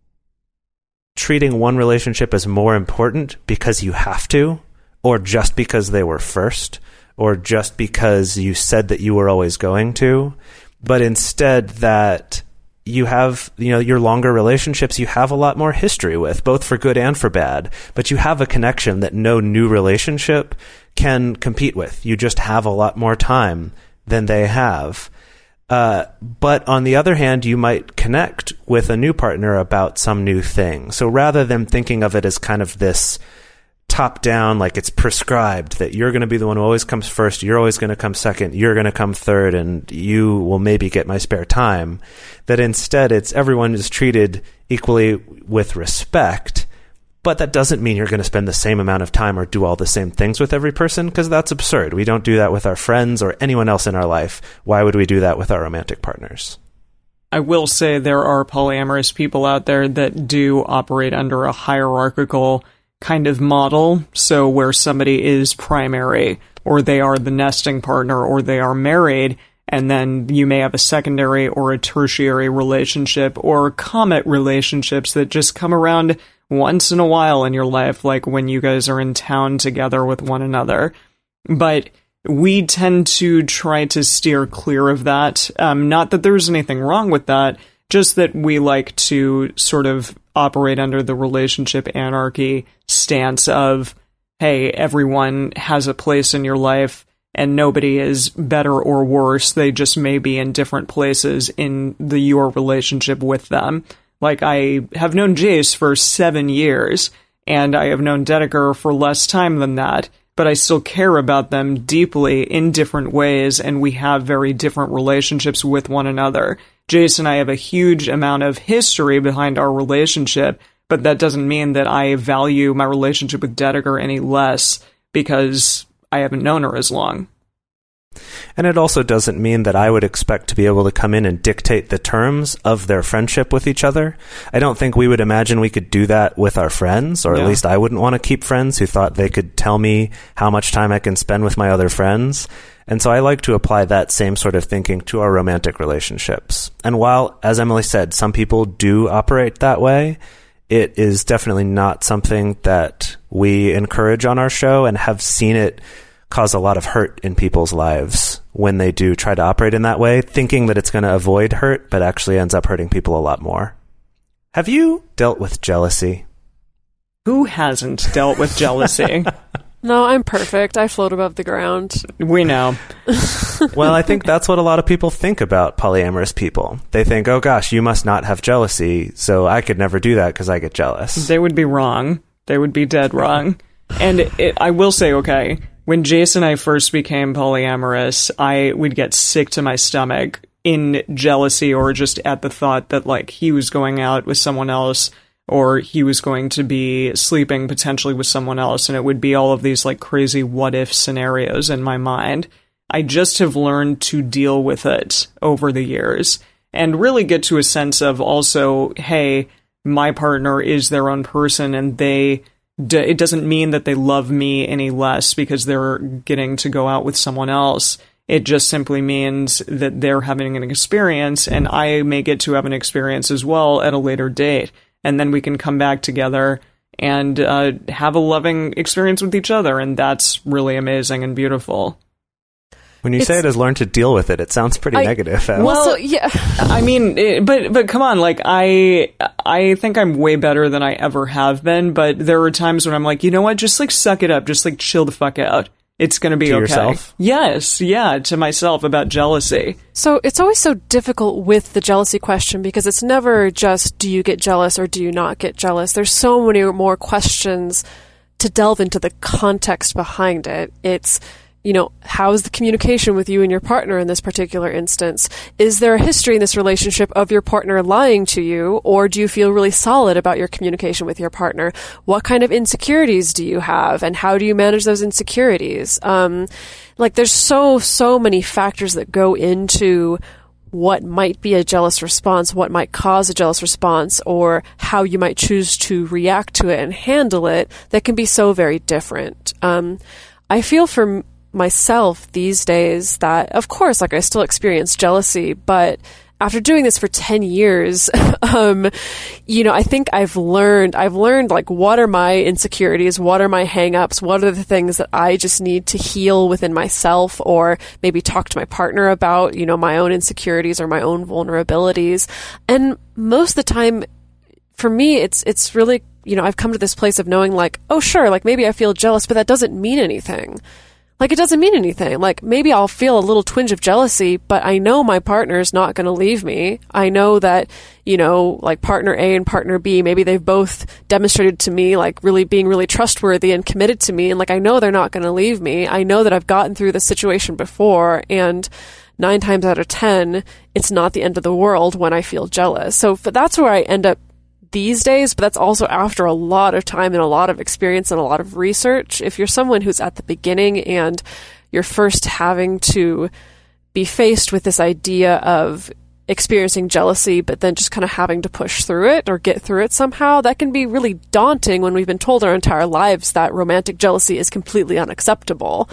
treating one relationship as more important because you have to, or just because they were first, or just because you said that you were always going to, but instead that you have, your longer relationships, you have a lot more history with, both for good and for bad, but you have a connection that no new relationship can compete with. You just have a lot more time than they have. But on the other hand, you might connect with a new partner about some new thing. So rather than thinking of it as kind of this top down, like it's prescribed that you're going to be the one who always comes first, you're always going to come second, you're going to come third, and you will maybe get my spare time, that instead it's everyone is treated equally with respect. But that doesn't mean you're going to spend the same amount of time or do all the same things with every person, because that's absurd. We don't do that with our friends or anyone else in our life. Why would we do that with our romantic partners? I will say there are polyamorous people out there that do operate under a hierarchical kind of model, so where somebody is primary, or they are the nesting partner, or they are married, and then you may have a secondary or a tertiary relationship, or comet relationships that just come around once in a while in your life, like when you guys are in town together with one another. But we tend to try to steer clear of that. Not that there's anything wrong with that, just that we like to sort of operate under the relationship anarchy stance of, hey, everyone has a place in your life and nobody is better or worse. They just may be in different places in your relationship with them. Like, I have known Jace for 7 years, and I have known Dedeker for less time than that, but I still care about them deeply in different ways, and we have very different relationships with one another. Jace and I have a huge amount of history behind our relationship, but that doesn't mean that I value my relationship with Dedeker any less because I haven't known her as long. And it also doesn't mean that I would expect to be able to come in and dictate the terms of their friendship with each other. I don't think we would imagine we could do that with our friends, or at least I wouldn't want to keep friends who thought they could tell me how much time I can spend with my other friends. And so I like to apply that same sort of thinking to our romantic relationships. And while, as Emily said, some people do operate that way, it is definitely not something that we encourage on our show, and have seen it cause a lot of hurt in people's lives when they do try to operate in that way, thinking that it's going to avoid hurt, but actually ends up hurting people a lot more. Have you dealt with jealousy? Who hasn't dealt with jealousy? No, I'm perfect. I float above the ground. We know. Well, I think that's what a lot of people think about polyamorous people. They think, oh gosh, you must not have jealousy, so I could never do that because I get jealous. They would be wrong. They would be dead wrong. And I will say, okay, when Jason and I first became polyamorous, I would get sick to my stomach in jealousy, or just at the thought that, like, he was going out with someone else, or he was going to be sleeping potentially with someone else, and it would be all of these, like, crazy what-if scenarios in my mind. I just have learned to deal with it over the years, and really get to a sense of also, hey, my partner is their own person, and it doesn't mean that they love me any less because they're getting to go out with someone else. It just simply means that they're having an experience, and I may get to have an experience as well at a later date. And then we can come back together and have a loving experience with each other, and that's really amazing and beautiful. When you say it has learned to deal with it, it sounds pretty negative. Well, So, yeah. I mean, but come on, like, I think I'm way better than I ever have been, but there are times when I'm like, you know what, just, like, suck it up, just, like, chill the fuck out. It's gonna be to okay. Yourself? Yes, yeah, to myself about jealousy. So it's always so difficult with the jealousy question, because it's never just, do you get jealous or do you not get jealous? There's so many more questions to delve into the context behind it. It's, you know, how's the communication with you and your partner in this particular instance? Is there a history in this relationship of your partner lying to you, or do you feel really solid about your communication with your partner? What kind of insecurities do you have, and how do you manage those insecurities? Like, there's so many factors that go into what might be a jealous response, what might cause a jealous response, or how you might choose to react to it and handle it, that can be so very different. I feel for myself these days that, of course, like, I still experience jealousy, but after doing this for 10 years, you know, I think I've learned, like, what are my insecurities? What are my hang-ups? What are the things that I just need to heal within myself, or maybe talk to my partner about, you know, my own insecurities or my own vulnerabilities. And most of the time, for me, it's really, you know, I've come to this place of knowing, like, oh, sure, like, maybe I feel jealous, but that doesn't mean anything. Like, it doesn't mean anything. Like, maybe I'll feel a little twinge of jealousy, but I know my partner's not going to leave me. I know that, you know, like, partner A and partner B, maybe they've both demonstrated to me, like, really being really trustworthy and committed to me. And, like, I know they're not going to leave me. I know that I've gotten through this situation before, and 9 times out of 10, it's not the end of the world when I feel jealous. So that's where I end up these days, but that's also after a lot of time and a lot of experience and a lot of research. If you're someone who's at the beginning and you're first having to be faced with this idea of experiencing jealousy, but then just kind of having to push through it or get through it somehow, that can be really daunting when we've been told our entire lives that romantic jealousy is completely unacceptable,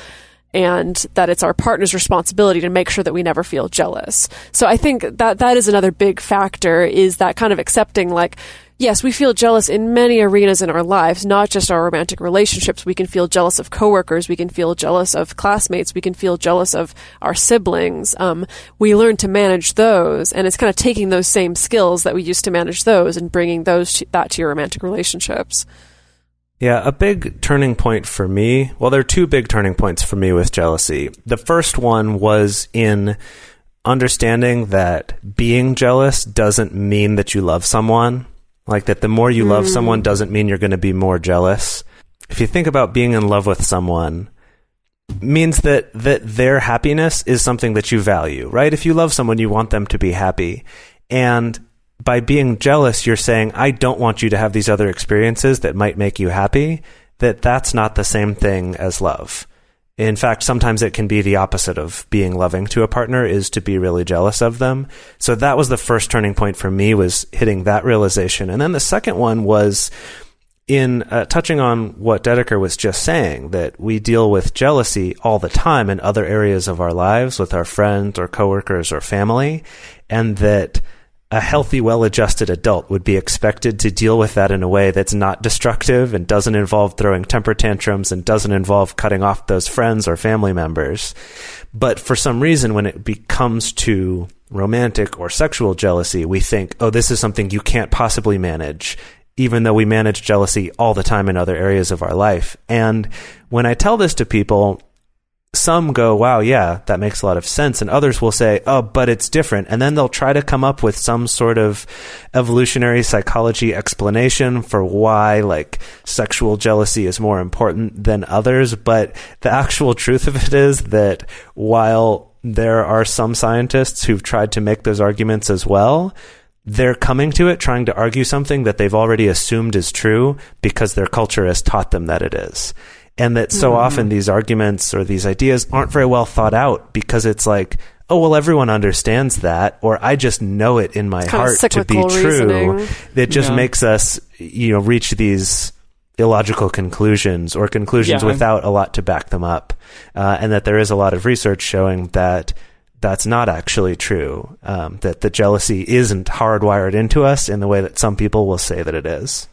and that it's our partner's responsibility to make sure that we never feel jealous. So I think that is another big factor, is that kind of accepting, like, yes, we feel jealous in many arenas in our lives, not just our romantic relationships. We can feel jealous of coworkers. We can feel jealous of classmates. We can feel jealous of our siblings. We learn to manage those, and it's kind of taking those same skills that we used to manage those and bringing that to your romantic relationships. Yeah, a big turning point for me, well, there are 2 big turning points for me with jealousy. The first one was in understanding that being jealous doesn't mean that you love someone. Like, that the more you love someone doesn't mean you're going to be more jealous. If you think about being in love with someone, means that their happiness is something that you value, right? If you love someone, you want them to be happy. And by being jealous, you're saying, I don't want you to have these other experiences that might make you happy. That's not the same thing as love. In fact, sometimes it can be the opposite of being loving to a partner, is to be really jealous of them. So that was the first turning point for me, was hitting that realization. And then the second one was in touching on what Dedeker was just saying, that we deal with jealousy all the time in other areas of our lives with our friends or coworkers or family, and that a healthy, well-adjusted adult would be expected to deal with that in a way that's not destructive and doesn't involve throwing temper tantrums and doesn't involve cutting off those friends or family members. But for some reason, when it comes to romantic or sexual jealousy, we think, oh, this is something you can't possibly manage, even though we manage jealousy all the time in other areas of our life. And when I tell this to people, some go, wow, yeah, that makes a lot of sense. And others will say, oh, but it's different. And then they'll try to come up with some sort of evolutionary psychology explanation for why, like, sexual jealousy is more important than others. But the actual truth of it is that while there are some scientists who've tried to make those arguments as well, they're coming to it trying to argue something that they've already assumed is true because their culture has taught them that it is. And that so often these arguments or these ideas aren't very well thought out because it's like, oh, well, everyone understands that, or I just know it in my heart to be true. That just makes us, reach these illogical conclusions or conclusions without a lot to back them up. And that there is a lot of research showing that that's not actually true, that the jealousy isn't hardwired into us in the way that some people will say that it is.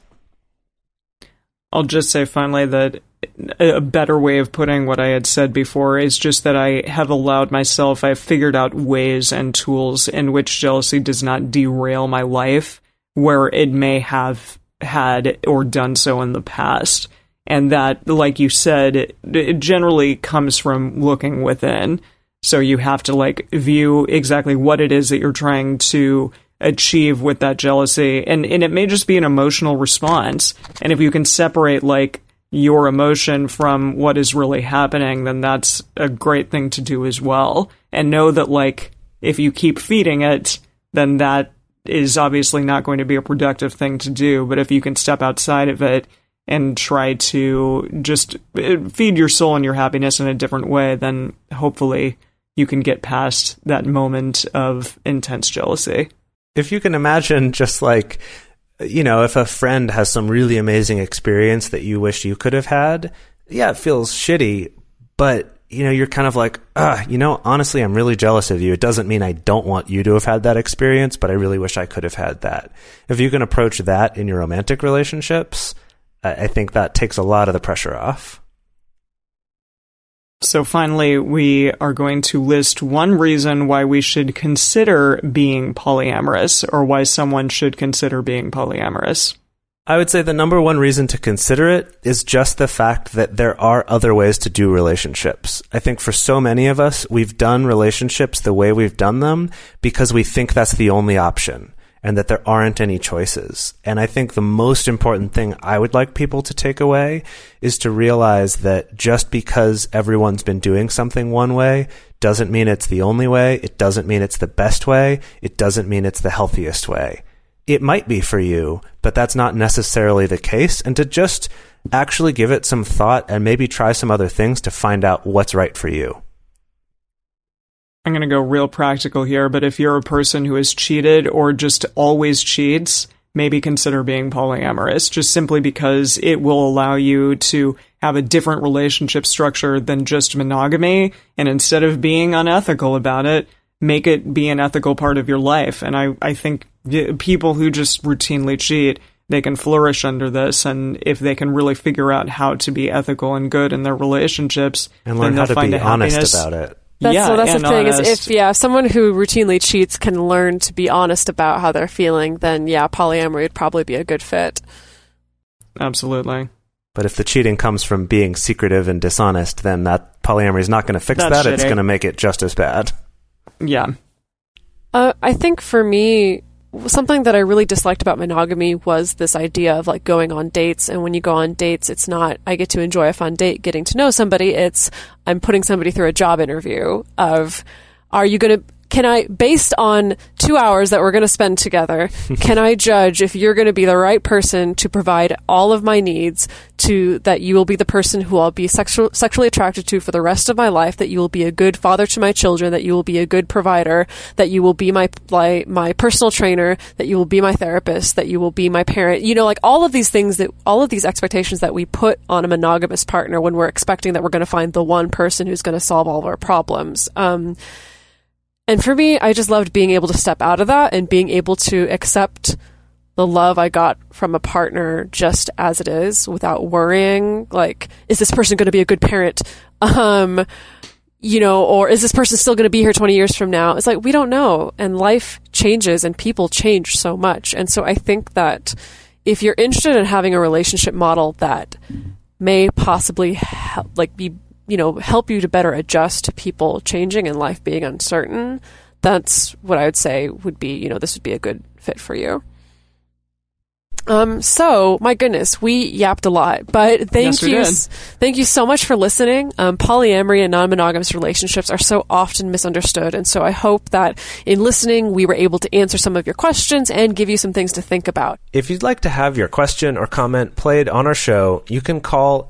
I'll just say finally that a better way of putting what I had said before is just that I have allowed myself, I've figured out ways and tools in which jealousy does not derail my life where it may have had or done so in the past. And that, like you said, it generally comes from looking within. So you have to view exactly what it is that you're trying to achieve with that jealousy. And it may just be an emotional response. And if you can separate your emotion from what is really happening, then that's a great thing to do as well. And know that if you keep feeding it, then that is obviously not going to be a productive thing to do. But if you can step outside of it and try to just feed your soul and your happiness in a different way, then hopefully you can get past that moment of intense jealousy. If you can imagine just if a friend has some really amazing experience that you wish you could have had, yeah, it feels shitty, but, you're kind of honestly, I'm really jealous of you. It doesn't mean I don't want you to have had that experience, but I really wish I could have had that. If you can approach that in your romantic relationships, I think that takes a lot of the pressure off. So finally, we are going to list one reason why we should consider being polyamorous, or why someone should consider being polyamorous. I would say the number one reason to consider it is just the fact that there are other ways to do relationships. I think for so many of us, we've done relationships the way we've done them because we think that's the only option, and that there aren't any choices. And I think the most important thing I would like people to take away is to realize that just because everyone's been doing something one way doesn't mean it's the only way. It doesn't mean it's the best way. It doesn't mean it's the healthiest way. It might be for you, but that's not necessarily the case. And to just actually give it some thought and maybe try some other things to find out what's right for you. I'm going to go real practical here, but if you're a person who has cheated or just always cheats, maybe consider being polyamorous, just simply because it will allow you to have a different relationship structure than just monogamy. And instead of being unethical about it, make it be an ethical part of your life. And I think people who just routinely cheat, they can flourish under this. And if they can really figure out how to be ethical and good in their relationships, and learn how to be honest about it. That's the thing, honest. is if someone who routinely cheats can learn to be honest about how they're feeling, then polyamory would probably be a good fit. Absolutely. But if the cheating comes from being secretive and dishonest, then that polyamory is not going to fix that. Shitty. It's going to make it just as bad. Yeah. I think for me, something that I really disliked about monogamy was this idea of going on dates. And when you go on dates, it's not, I get to enjoy a fun date getting to know somebody. It's, I'm putting somebody through a job interview of, are you going to can I, based on 2 hours that we're going to spend together, can I judge if you're going to be the right person to provide all of my needs, to that you will be the person who I'll be sexually attracted to for the rest of my life, that you will be a good father to my children, that you will be a good provider, that you will be my personal trainer, that you will be my therapist, that you will be my parent. You know, like all of these things, that all of these expectations that we put on a monogamous partner when we're expecting that we're going to find the one person who's going to solve all of our problems. And for me, I just loved being able to step out of that and being able to accept the love I got from a partner just as it is, without worrying, like, is this person going to be a good parent? You know, or is this person still going to be here 20 years from now? It's like, we don't know. And life changes and people change so much. And so I think that if you're interested in having a relationship model that may possibly help you to better adjust to people changing and life being uncertain, that's what I would say would be, you know, this would be a good fit for you. So my goodness, we yapped a lot, but thank you so much for listening. Polyamory and non-monogamous relationships are so often misunderstood. And so I hope that in listening, we were able to answer some of your questions and give you some things to think about. If you'd like to have your question or comment played on our show, you can call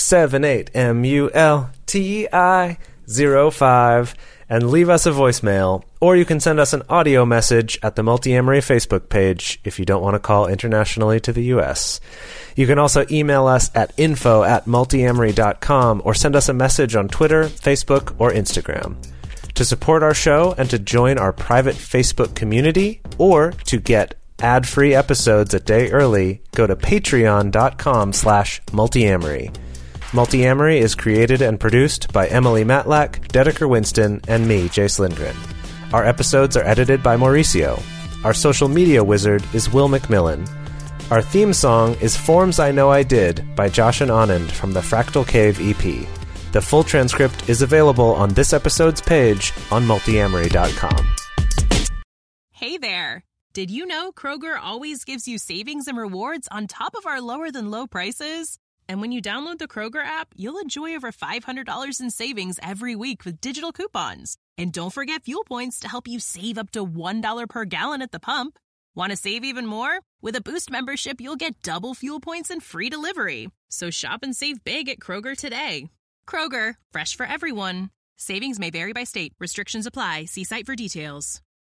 678-MULTI-05 and leave us a voicemail, or you can send us an audio message at the Multiamory Facebook page if you don't want to call internationally to the U.S. You can also email us at info@multiamory.com or send us a message on Twitter, Facebook, or Instagram. To support our show and to join our private Facebook community, or to get ad-free episodes a day early, go to patreon.com/multiamory. Multiamory is created and produced by Emily Matlack, Dedeker Winston, and me, Jace Lindgren. Our episodes are edited by Mauricio. Our social media wizard is Will McMillan. Our theme song is Forms I Know I Did by Josh and Anand from the Fractal Cave EP. The full transcript is available on this episode's page on multiamory.com. Hey there! Did you know Kroger always gives you savings and rewards on top of our lower-than-low prices? And when you download the Kroger app, you'll enjoy over $500 in savings every week with digital coupons. And don't forget fuel points to help you save up to $1 per gallon at the pump. Want to save even more? With a Boost membership, you'll get double fuel points and free delivery. So shop and save big at Kroger today. Kroger, fresh for everyone. Savings may vary by state. Restrictions apply. See site for details.